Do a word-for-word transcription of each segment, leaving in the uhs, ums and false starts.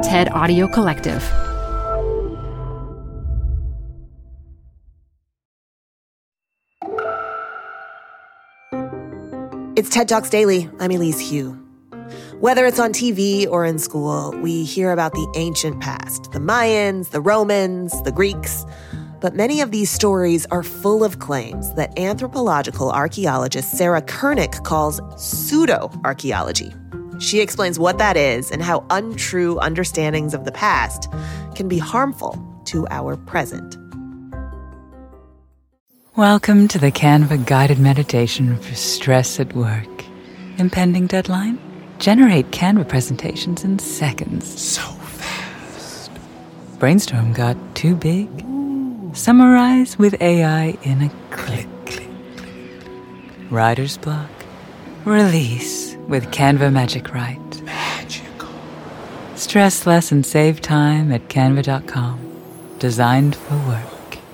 TED Audio Collective. It's TED Talks Daily. I'm Elise Hu. Whether it's on T V or in school, we hear about the ancient past, the Mayans, the Romans, the Greeks. But many of these stories are full of claims that anthropological archaeologist Sarah Koenig calls pseudo-archaeology. She explains what that is and how untrue understandings of the past can be harmful to our present. Welcome to the Canva guided meditation for stress at work. Impending deadline? Generate Canva presentations in seconds. So fast. Brainstorm got too big? Summarize with A I in a click. Click, click. Writer's block? Release with Canva Magic Write. Magical. Stress less and save time at canva dot com. Designed for work.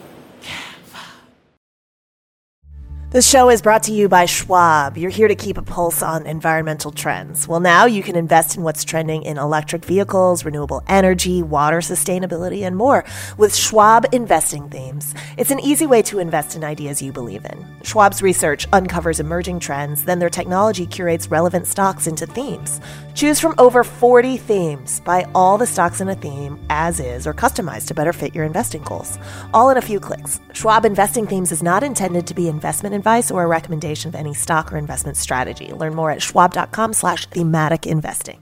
This show is brought to you by Schwab. You're here to keep a pulse on environmental trends. Well, now you can invest in what's trending in electric vehicles, renewable energy, water sustainability, and more with Schwab Investing Themes. It's an easy way to invest in ideas you believe in. Schwab's research uncovers emerging trends, then their technology curates relevant stocks into themes. Choose from over forty themes. Buy all the stocks in a theme as is or customized to better fit your investing goals. All in a few clicks. Schwab Investing Themes is not intended to be investment advice or a recommendation of any stock or investment strategy. Learn more at schwab.com slash thematic investing.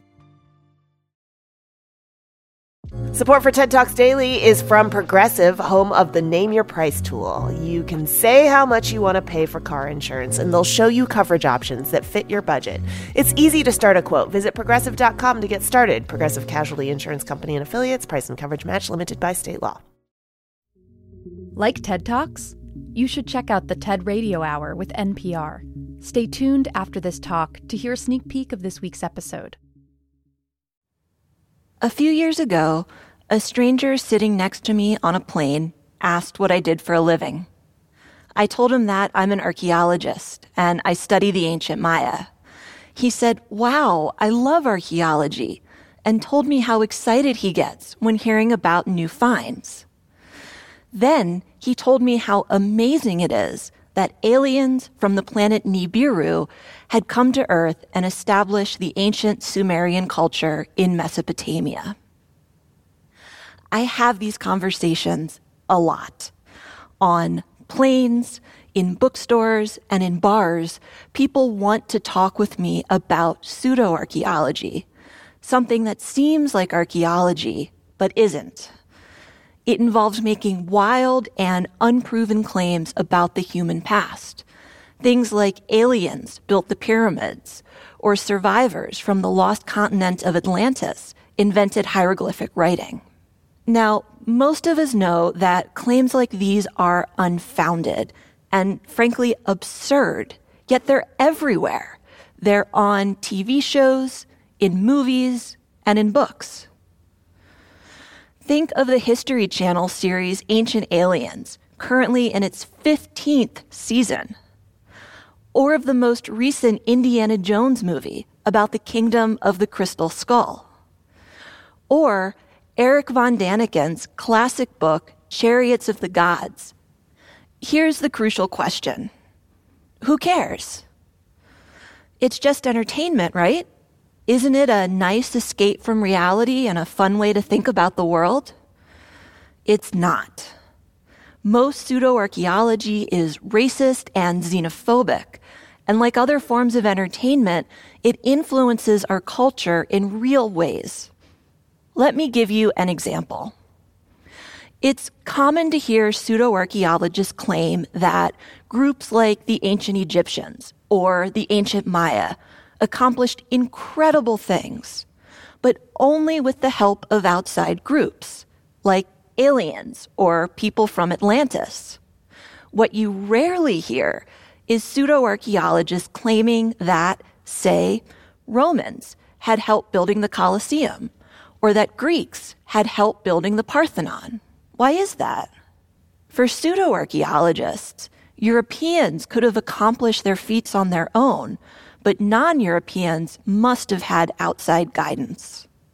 Support for TED Talks Daily is from Progressive, home of the Name Your Price tool. You can say how much you want to pay for car insurance, and they'll show you coverage options that fit your budget. It's easy to start a quote. Visit progressive dot com to get started. Progressive Casualty Insurance Company and Affiliates. Price and coverage match limited by state law. Like TED Talks? You should check out the TED Radio Hour with N P R. Stay tuned after this talk to hear a sneak peek of this week's episode. A few years ago, a stranger sitting next to me on a plane asked what I did for a living. I told him that I'm an archaeologist and I study the ancient Maya. He said, "Wow, I love archaeology," and told me how excited he gets when hearing about new finds. Then he told me how amazing it is that aliens from the planet Nibiru had come to Earth and established the ancient Sumerian culture in Mesopotamia. I have these conversations a lot. On planes, in bookstores, and in bars, people want to talk with me about pseudo-archaeology, something that seems like archaeology, but isn't. It involves making wild and unproven claims about the human past. Things like aliens built the pyramids, or survivors from the lost continent of Atlantis invented hieroglyphic writing. Now, most of us know that claims like these are unfounded and, frankly, absurd, yet they're everywhere. They're on T V shows, in movies, and in books. Think of the History Channel series Ancient Aliens, currently in its fifteenth season. Or of the most recent Indiana Jones movie about the Kingdom of the Crystal Skull. Or Eric von Daniken's classic book, Chariots of the Gods. Here's the crucial question. Who cares? It's just entertainment, right? Isn't it a nice escape from reality and a fun way to think about the world? It's not. Most pseudo-archaeology is racist and xenophobic, and like other forms of entertainment, it influences our culture in real ways. Let me give you an example. It's common to hear pseudo-archaeologists claim that groups like the ancient Egyptians or the ancient Maya accomplished incredible things, but only with the help of outside groups, like aliens or people from Atlantis. What you rarely hear is pseudo-archaeologists claiming that, say, Romans had help building the Colosseum, or that Greeks had help building the Parthenon. Why is that? For pseudo-archaeologists, Europeans could have accomplished their feats on their own, but non-Europeans must have had outside guidance.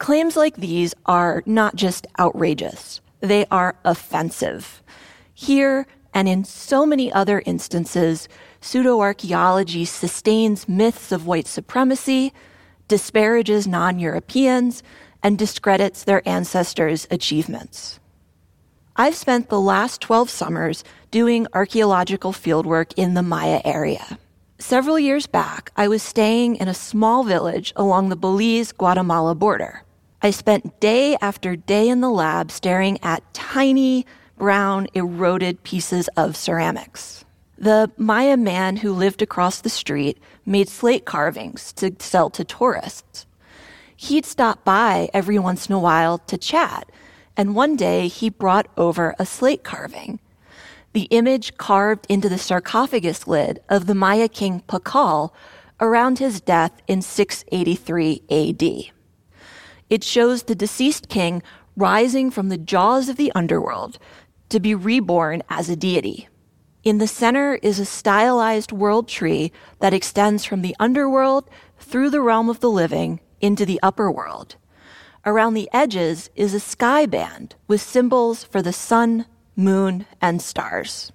Claims like these are not just outrageous. They are offensive. Here, and in so many other instances, pseudo-archaeology sustains myths of white supremacy, disparages non-Europeans, and discredits their ancestors' achievements. I've spent the last twelve summers doing archaeological fieldwork in the Maya area. Several years back, I was staying in a small village along the Belize-Guatemala border. I spent day after day in the lab staring at tiny, brown, eroded pieces of ceramics. The Maya man who lived across the street made slate carvings to sell to tourists. He'd stop by every once in a while to chat, and one day he brought over a slate carving, the image carved into the sarcophagus lid of the Maya king Pakal around his death in six eighty-three A D. It shows the deceased king rising from the jaws of the underworld to be reborn as a deity. In the center is a stylized world tree that extends from the underworld through the realm of the living into the upper world. Around the edges is a sky band with symbols for the sun, moon, and stars.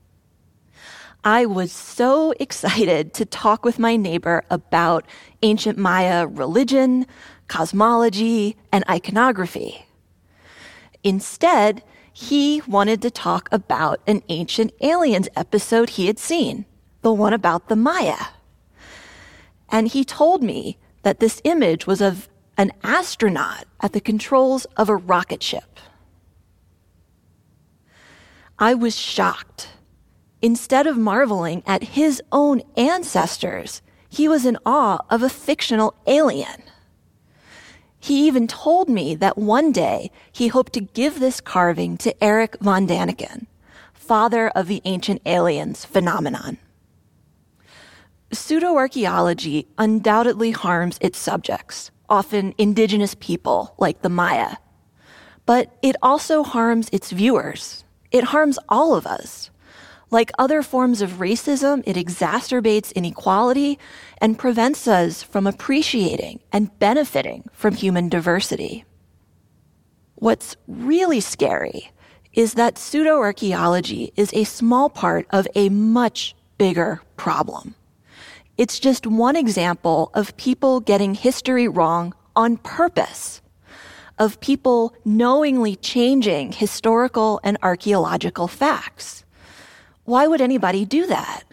I was so excited to talk with my neighbor about ancient Maya religion, cosmology, and iconography. Instead, he wanted to talk about an Ancient Aliens episode he had seen, the one about the Maya. And he told me that this image was of an astronaut at the controls of a rocket ship. I was shocked. Instead of marveling at his own ancestors, he was in awe of a fictional alien. He even told me that one day he hoped to give this carving to Eric von Daniken, father of the Ancient Aliens phenomenon. Pseudo-archaeology undoubtedly harms its subjects, often indigenous people like the Maya. But it also harms its viewers. It harms all of us. Like other forms of racism, it exacerbates inequality and prevents us from appreciating and benefiting from human diversity. What's really scary is that pseudo-archaeology is a small part of a much bigger problem. It's just one example of people getting history wrong on purpose, of people knowingly changing historical and archaeological facts. Why would anybody do that?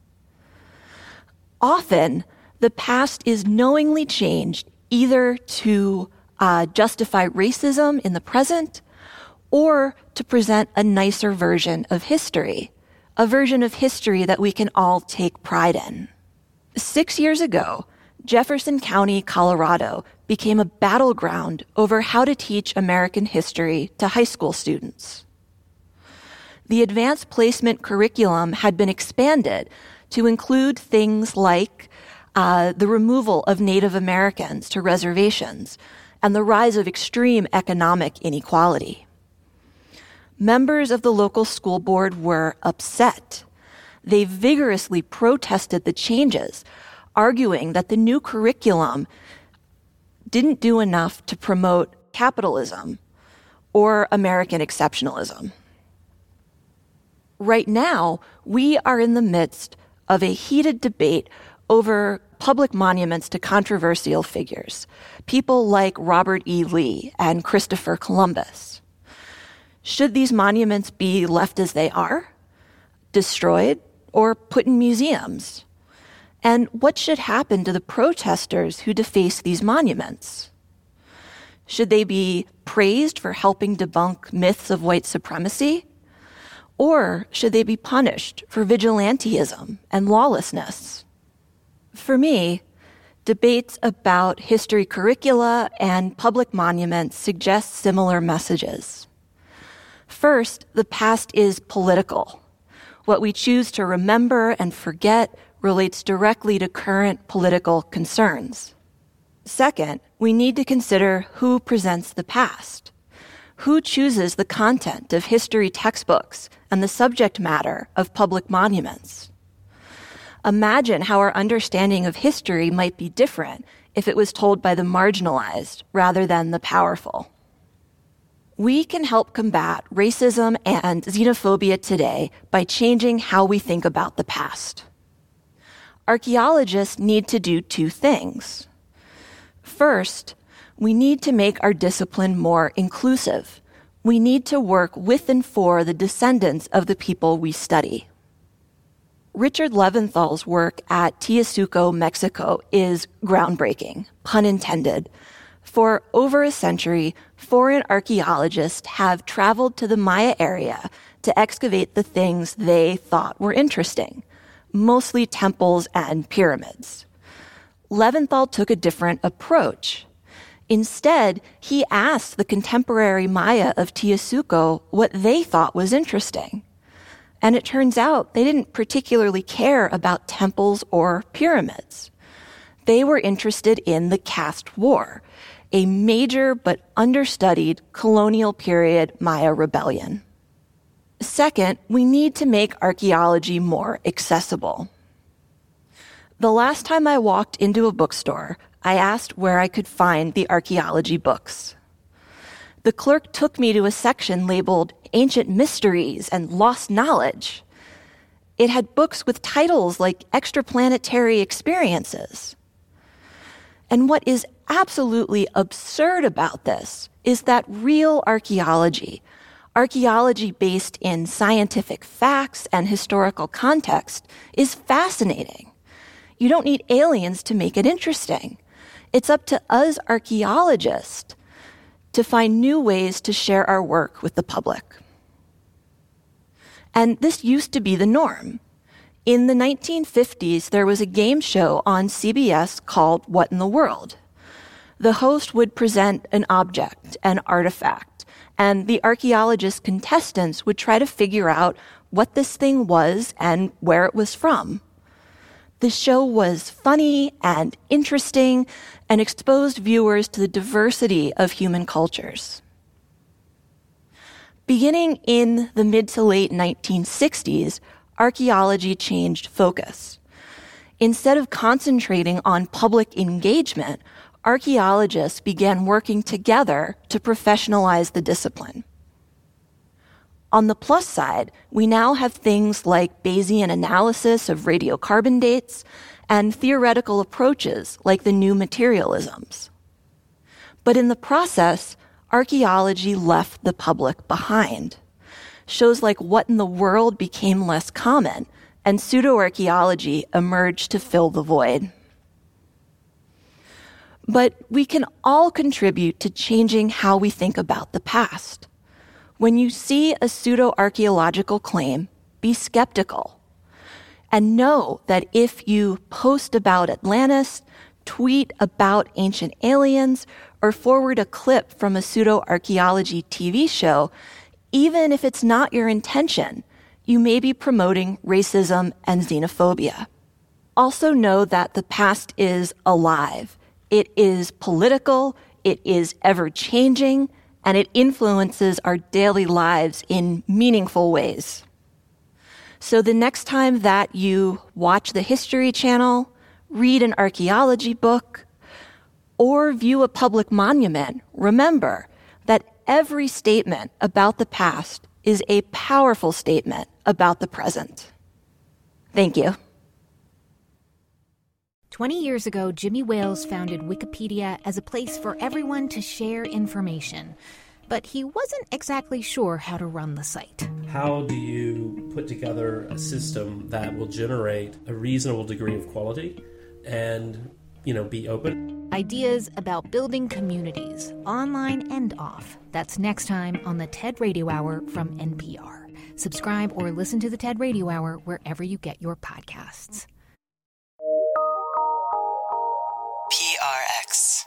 Often, the past is knowingly changed either to uh, justify racism in the present or to present a nicer version of history, a version of history that we can all take pride in. Six years ago, Jefferson County, Colorado, became a battleground over how to teach American history to high school students. The advanced placement curriculum had been expanded to include things like uh, the removal of Native Americans to reservations and the rise of extreme economic inequality. Members of the local school board were upset. They vigorously protested the changes, arguing that the new curriculum didn't do enough to promote capitalism or American exceptionalism. Right now, we are in the midst of a heated debate over public monuments to controversial figures, people like Robert E. Lee and Christopher Columbus. Should these monuments be left as they are, destroyed, or put in museums? And what should happen to the protesters who deface these monuments? Should they be praised for helping debunk myths of white supremacy? Or should they be punished for vigilantism and lawlessness? For me, debates about history curricula and public monuments suggest similar messages. First, the past is political. What we choose to remember and forget relates directly to current political concerns. Second, we need to consider who presents the past. Who chooses the content of history textbooks and the subject matter of public monuments? Imagine how our understanding of history might be different if it was told by the marginalized rather than the powerful. We can help combat racism and xenophobia today by changing how we think about the past. Archaeologists need to do two things. First, we need to make our discipline more inclusive. We need to work with and for the descendants of the people we study. Richard Leventhal's work at Teosuco, Mexico is groundbreaking, pun intended. For over a century, foreign archaeologists have traveled to the Maya area to excavate the things they thought were interesting, mostly temples and pyramids. Leventhal took a different approach. Instead, he asked the contemporary Maya of Teosuco what they thought was interesting. And it turns out they didn't particularly care about temples or pyramids. They were interested in the caste war, a major but understudied colonial period Maya rebellion. Second, we need to make archaeology more accessible. The last time I walked into a bookstore, I asked where I could find the archaeology books. The clerk took me to a section labeled Ancient Mysteries and Lost Knowledge. It had books with titles like Extraplanetary Experiences. And what is absolutely absurd about this is that real archaeology, archaeology based in scientific facts and historical context, is fascinating. You don't need aliens to make it interesting. It's up to us archaeologists to find new ways to share our work with the public. And this used to be the norm. In the nineteen fifties, there was a game show on C B S called What in the World? The host would present an object, an artifact, and the archaeologist contestants would try to figure out what this thing was and where it was from. The show was funny and interesting and exposed viewers to the diversity of human cultures. Beginning in the mid to late nineteen sixties, archaeology changed focus. Instead of concentrating on public engagement, archaeologists began working together to professionalize the discipline. On the plus side, we now have things like Bayesian analysis of radiocarbon dates and theoretical approaches like the new materialisms. But in the process, archaeology left the public behind. Shows like What in the World became less common, and pseudo-archaeology emerged to fill the void. But we can all contribute to changing how we think about the past. When you see a pseudo-archaeological claim, be skeptical. And know that if you post about Atlantis, tweet about ancient aliens, or forward a clip from a pseudo-archaeology T V show, even if it's not your intention, you may be promoting racism and xenophobia. Also know that the past is alive. It is political, it is ever-changing, and it influences our daily lives in meaningful ways. So the next time that you watch the History Channel, read an archaeology book, or view a public monument, remember that every statement about the past is a powerful statement about the present. Thank you. twenty years ago, Jimmy Wales founded Wikipedia as a place for everyone to share information. But he wasn't exactly sure how to run the site. How do you put together a system that will generate a reasonable degree of quality and, you know, be open? Ideas about building communities, online and off. That's next time on the TED Radio Hour from N P R. Subscribe or listen to the TED Radio Hour wherever you get your podcasts. P R X.